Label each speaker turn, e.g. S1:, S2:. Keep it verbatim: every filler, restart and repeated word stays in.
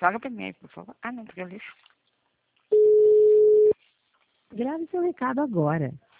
S1: Fala primeiro, por favor. Ah, não, porque eu lixo.
S2: Grave seu recado agora.